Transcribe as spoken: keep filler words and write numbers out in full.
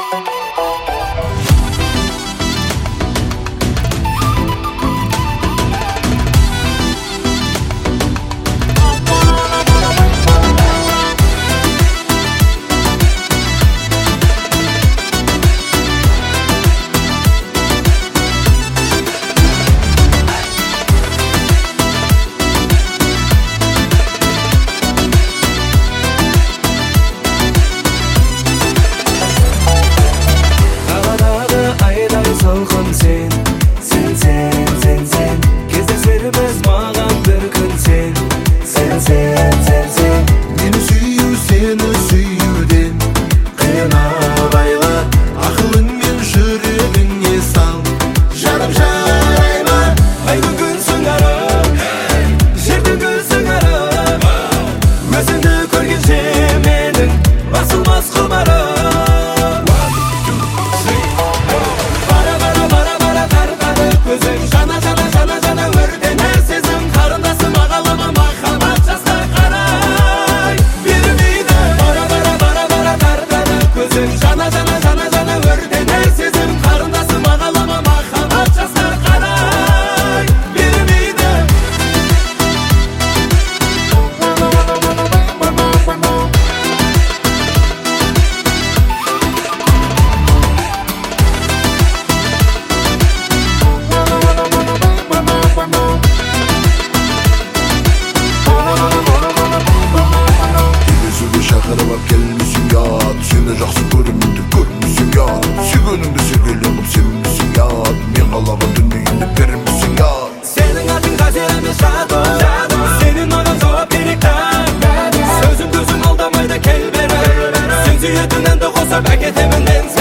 Sen, sen, sen, sen, sen Кездесербіз маған бір күн sen Sen, sen, sen, sen Meni süyü seni süyüdен Қиналайла Ақылыңмен жүрегіңе сал Жаным жарайма Айдың күн сыңарып Жердің гүл сыңарып Өзіңді көргенше менің басылмас құмарым Өзің жана жана жана жана өртенер сезім қарындасым ағалама махаббат жасқа қарай бермейді бара бара бара бара тартады көзің жана жана жана жана өртенер сезім қарындасым ағалама махаббат жасқа қарай бермейді Шақырып келмесің ят Сені жақсы көрімінді көрмесің ят Сүйгеніңді сүйгелігіп сенбесің ят Мен қалаған дүниені бермесің ят Сенің атың қазір емес жады Сенің маған жауап керек Сөзім көзім алдамайды кел бері Сен сүйетін әнді қосып әкетемін мен